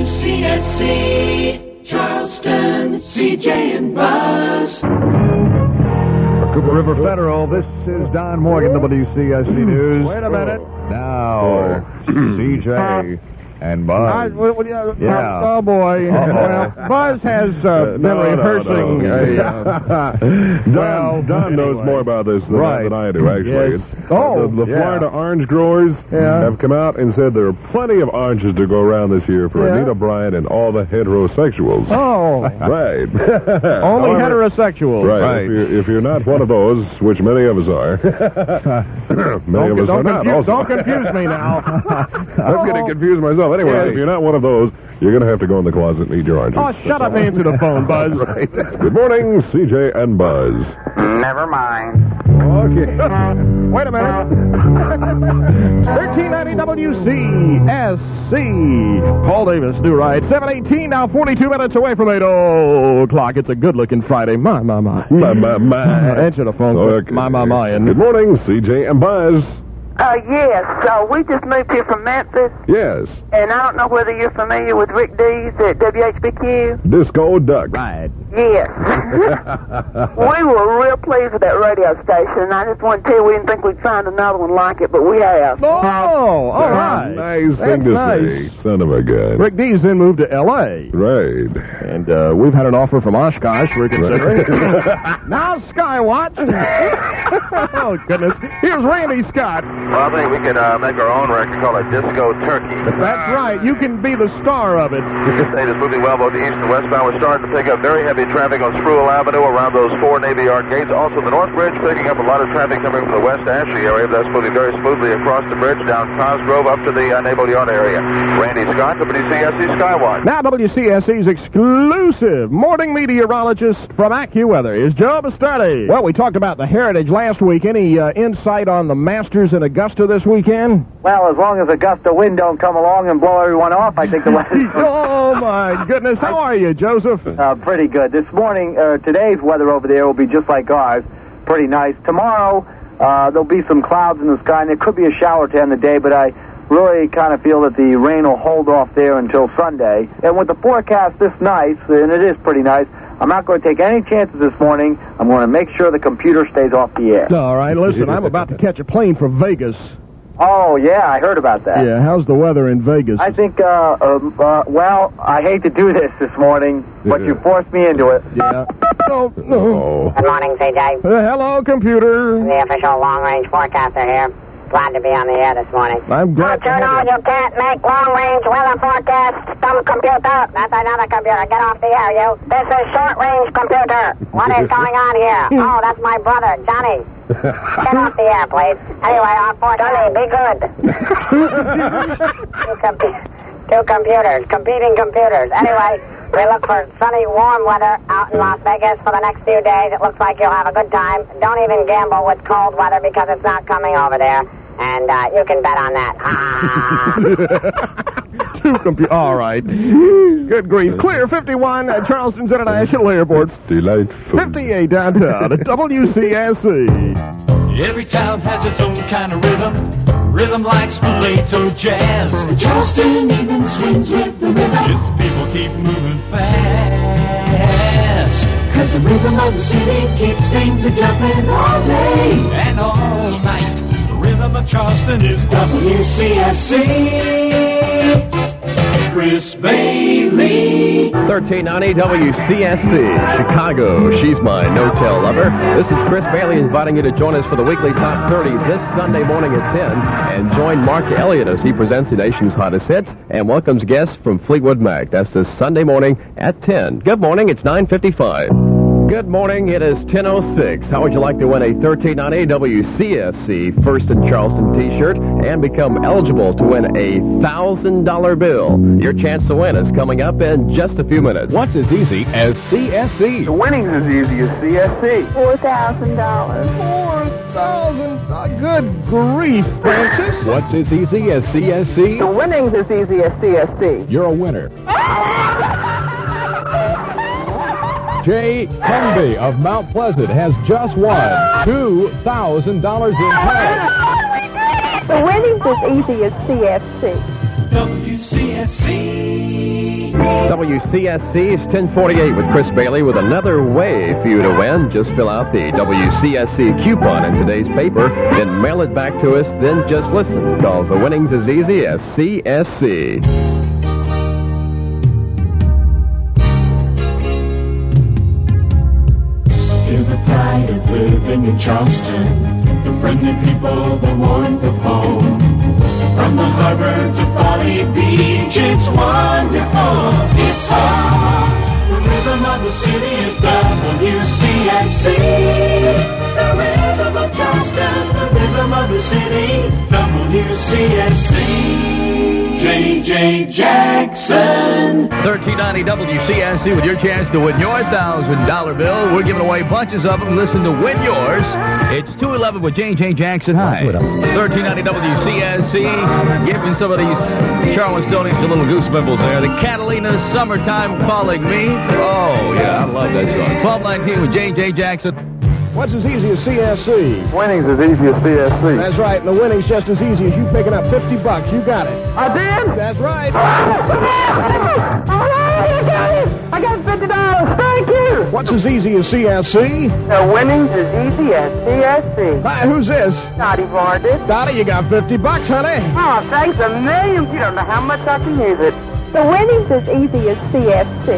WCSC, Charleston, CJ and Buzz. Cooper River Federal, this is Don Morgan, WCSC News. Wait a minute. Now, CJ and Buzz. Yeah. Oh, boy. Well, Buzz has been rehearsing. Don knows more about this than I do, actually. Yes. The Florida orange growers have come out and said there are plenty of oranges to go around this year for Anita Bryant and all the heterosexuals. Oh. Right. Only heterosexuals. Right. If you're not one of those, which many of us are, many of us are not. Don't confuse me now. I'm getting confused myself. Anyway, if you're not one of those, you're going to have to go in the closet and eat your oranges. Oh, shut up and answer the phone, Buzz. Right. Good morning, CJ and Buzz. Never mind. Okay. Wait a minute. 1390 WCSC. Paul Davis, do right. 7:18 now, 42 minutes away from 8 o'clock. It's a good-looking Friday. My. Answer the phone. Okay. My. Good morning, CJ and Buzz. Yes, we just moved here from Memphis, Yes. and I don't know whether you're familiar with Rick Dees at WHBQ. Disco Duck. Right. Yes. We were real pleased with that radio station. I just want to tell you, we didn't think we'd find another one like it, but we have. Oh, all right. Nice thing to say. Son of a gun. Rick Dees then moved to L.A. Right. And we've had an offer from Oshkosh we're considering. Now Skywatch. Oh, goodness. Here's Randy Scott. Well, I think we could make our own record, call it Disco Turkey. That's right. You can be the star of it. State is moving well both the east and westbound. We're starting to pick up very heavy traffic on Spruill Avenue around those 4 Navy Yard gates. Also, the North Bridge picking up a lot of traffic coming from the West Ashley area. That's moving very smoothly across the bridge down Cosgrove up to the Naval Yard area. Randy Scott, WCSC Skywatch. Now WCSC's exclusive morning meteorologist from AccuWeather is Joe Bastardi. Well, we talked about the Heritage last week. Any insight on the Masters in Augusta this weekend? Well, as long as a gust of wind don't come along and blow everyone off, I think the weather's Oh, my goodness. How are you, Joseph? pretty good. This morning, today's weather over there will be just like ours. Pretty nice. Tomorrow, there'll be some clouds in the sky, and there could be a shower to end the day, but I really kind of feel that the rain will hold off there until Sunday. And with the forecast this nice, and it is pretty nice, I'm not going to take any chances this morning. I'm going to make sure the computer stays off the air. All right, listen, I'm about to catch a plane for Vegas. Oh, yeah, I heard about that. Yeah, how's the weather in Vegas? I think, well, I hate to do this morning, but you forced me into it. Yeah. No. Good morning, CJ. Hello, computer. The official long-range forecaster here. Glad to be on the air this morning. I'm glad to Don't you know have you can't make long-range weather forecasts? Some computer. That's another computer. Get off the air, you. This is short-range computer. What is going on here? Oh, that's my brother, Johnny. Get off the air, please. Anyway, our forecast. Johnny, be good. Two computers. Competing computers. Anyway, we look for sunny, warm weather out in Las Vegas for the next few days. It looks like you'll have a good time. Don't even gamble with cold weather because it's not coming over there. And you can bet on that. All right. Good grief. Clear 51 at Charleston's International Airport. It's delightful. 58 downtown at WCSC. Every town has its own kind of rhythm. Rhythm like Spoleto jazz. Charleston even swings with the rhythm. Its people keep moving fast. 'Cause the rhythm of the city keeps things a-jumping all day and all night. The rhythm of Charleston is WCSC. Chris Bailey. 1390 WCSC, Chicago. She's my no-tell lover. This is Chris Bailey inviting you to join us for the weekly Top 30 this Sunday morning at 10. And join Mark Elliott as he presents the nation's hottest hits and welcomes guests from Fleetwood Mac. That's this Sunday morning at 10. Good morning, it's 9:55. Good morning, it is 10:06. How would you like to win a 1390 WCSC First in Charleston t-shirt and become eligible to win a $1,000 bill? Your chance to win is coming up in just a few minutes. What's as easy as CSC? The winning's as easy as CSC. $4,000. $4,000. Good grief, Francis. What's as easy as CSC? The winning's as easy as CSC. You're a winner. Jay Henby of Mount Pleasant has just won $2,000 in cash. The winning's as easy as CSC. WCSC. WCSC is 1048 with Chris Bailey with another way for you to win. Just fill out the WCSC coupon in today's paper, then mail it back to us, then just listen, because the winning's as easy as CSC. Feel the pride of living in Charleston, the friendly people, the warmth of home. From the harbor to Folly Beach, it's wonderful, it's home. The rhythm of the city is WCSC. The rhythm of Charleston, the rhythm of the city, WCSC. J.J. Jackson. 1390 WCSC with your chance to win your $1,000 bill. We're giving away bunches of them. Listen to Win Yours. It's 211 with J.J. Jackson. Hi. 1390 WCSC. Giving some of these Charlestonians a little goosebumps there. The Catalina Summertime Calling Me. Oh, yeah, I love that song. 1219 with J.J. Jackson. What's as easy as CSC? Winning's as easy as CSC. That's right, and the winning's just as easy as you picking up $50. You got it. I did? That's right. I got $50. Thank you. What's as easy as CSC? The winning's as easy as CSC. Hi, who's this? Dottie Vardy. Dottie, you got $50, honey. Oh, thanks a million. You don't know how much I can use it. The winning's as easy as CSC.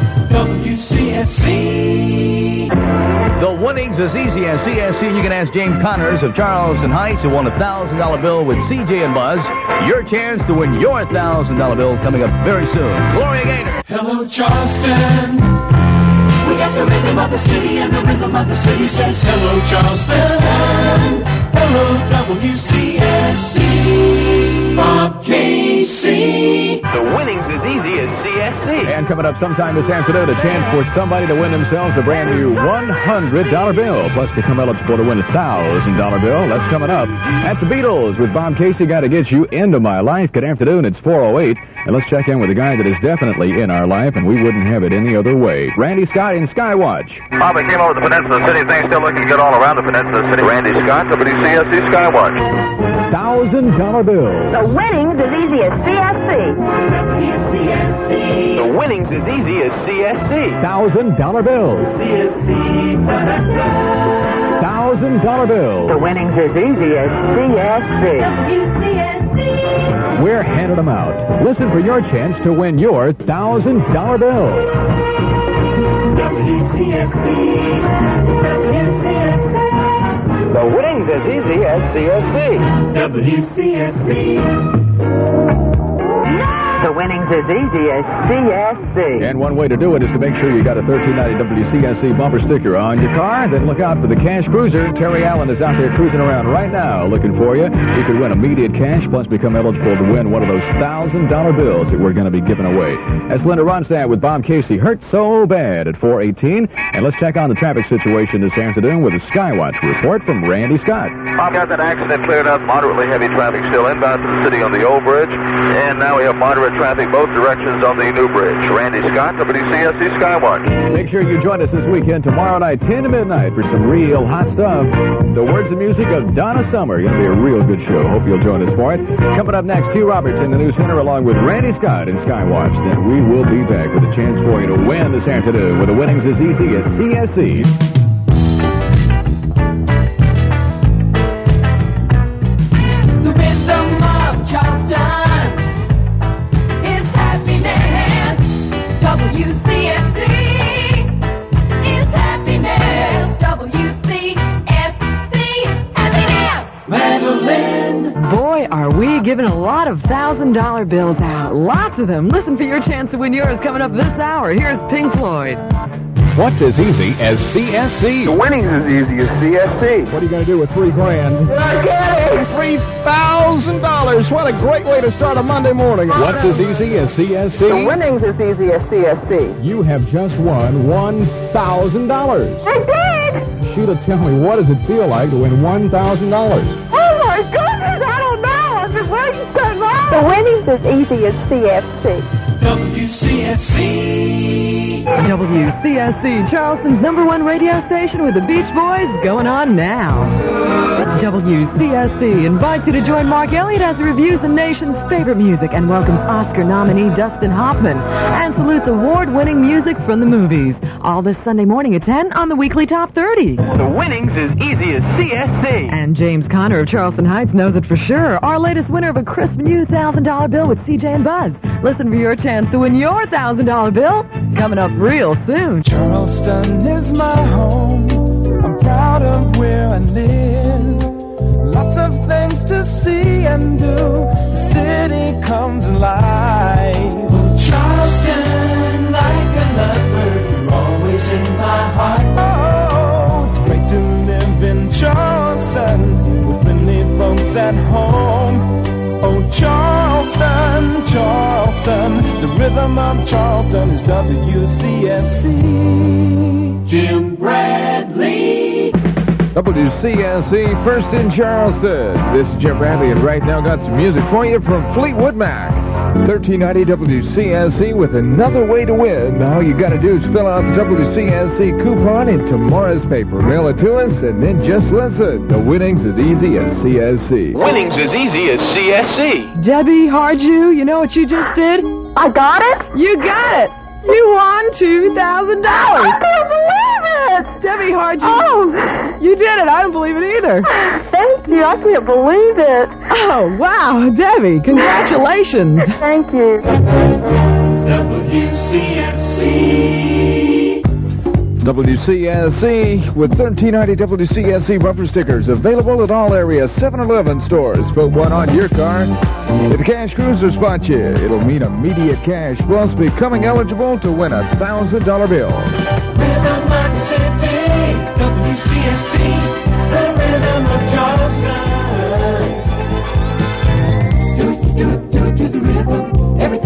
WCSC. The winning's as easy as CSC. You can ask James Connors of Charleston Heights, who won a $1,000 bill with CJ and Buzz. Your chance to win your $1,000 bill coming up very soon. Gloria Gaynor. Hello, Charleston. We got the rhythm of the city, and the rhythm of the city says, hello, Charleston. Hello, WCSC. Bob Casey. The winning's as easy as CSC. And coming up sometime this afternoon, a chance for somebody to win themselves a brand new $100 bill. Plus, become eligible to win a $1,000 bill. That's coming up. That's the Beatles with Bob Casey. Got to get you into my life. Good afternoon. It's 4:08. And let's check in with a guy that is definitely in our life, and we wouldn't have it any other way. Randy Scott in Skywatch. Bob, I came over to the Peninsula City. Things still looking good all around the Peninsula City. Randy Scott, WCSC Skywatch. $1,000 bill. The winning's as easy as CSC. WCSC. The winning's as easy as CSC. $1,000 bills. CSC. $1,000 bills. The winning's as easy as CSC. WCSC. We're handing them out. Listen for your chance to win your $1,000 bill. WCSC. WCSC. The winning's as easy as CSC. WCSC. The winning's as easy as CSC. And one way to do it is to make sure you got a 1390 WCSC bumper sticker on your car. Then look out for the Cash Cruiser. Terry Allen is out there cruising around right now looking for you. You could win immediate cash, plus become eligible to win one of those $1,000 bills that we're going to be giving away. That's Linda Ronstadt with Bob Casey. Hurt so bad at 4:18. And let's check on the traffic situation this afternoon with a Skywatch report from Randy Scott. Bob, got that accident cleared up. Moderately heavy traffic still inbound to the city on the old bridge. And now we have moderate traffic both directions on the new bridge. Randy Scott, WCSC Skywatch. Make sure you join us this weekend, tomorrow night, 10 to midnight, for some real hot stuff. The words and music of Donna Summer. Going to be a real good show. Hope you'll join us for it. Coming up next, Hugh Roberts in the News Center along with Randy Scott in Skywatch. Then we will be back with a chance for you to win this afternoon with the winnings as easy as CSC. The rhythm of Charleston is happiness. WCSC is happiness. WCSC happiness. Madeline. Boy, are we giving a lot of $1,000 bills out. Lots of them. Listen for your chance to win yours coming up this hour. Here's Pink Floyd. What's as easy as CSC? The winning's as easy as CSC. What are you going to do with $3 grand? $3,000. What a great way to start a Monday morning. What's as easy as CSC? The winning's as easy as CSC. You have just won $1,000. I did! Sheila, tell me, what does it feel like to win $1,000? Oh, my goodness, I don't know. I've been waiting so long. The winning's as easy as CSC. WCSC. WCSC, Charleston's #1 radio station with the Beach Boys going on now. WCSC invites you to join Mark Elliott as he reviews the nation's favorite music and welcomes Oscar nominee Dustin Hoffman and salutes award-winning music from the movies. All this Sunday morning at 10 on the Weekly Top 30. The winnings is easy as CSC. And James Conner of Charleston Heights knows it for sure. Our latest winner of a crisp new $1,000 bill with CJ and Buzz. Listen for your chance to win your $1,000 bill coming up real soon. Charleston is my home. I'm proud of where I live. Lots of things to see and do. The city comes alive. Oh, Charleston, like a lover, you're always in my heart. Oh, it's great to live in Charleston with many folks at home. Oh, Charleston, Charleston, the rhythm of Charleston is WCSC. Jim Bradley. WCSC, first in Charleston. This is Jim Bradley, and right now got some music for you from Fleetwood Mac. 1390 WCSC with another way to win. All you got to do is fill out the WCSC coupon in tomorrow's paper. Mail it to us, and then just listen. The winnings is easy as CSC. Winnings as easy as CSC. Debbie Harju, you know what you just did? I got it? You got it. You won $2,000. I can't believe it. Debbie Harju. Oh. You did it. I don't believe it either. Thank you. I can't believe it. Oh, wow. Debbie, congratulations. Thank you. WCSC with 1390 WCSC bumper stickers available at all area 7-Eleven stores. Put one on your car. If the Cash Cruiser spot you, it'll mean immediate cash plus becoming eligible to win a $1,000 bill. Rhythm of the city, WCSC, the rhythm of Charleston. Do it to the rhythm. Every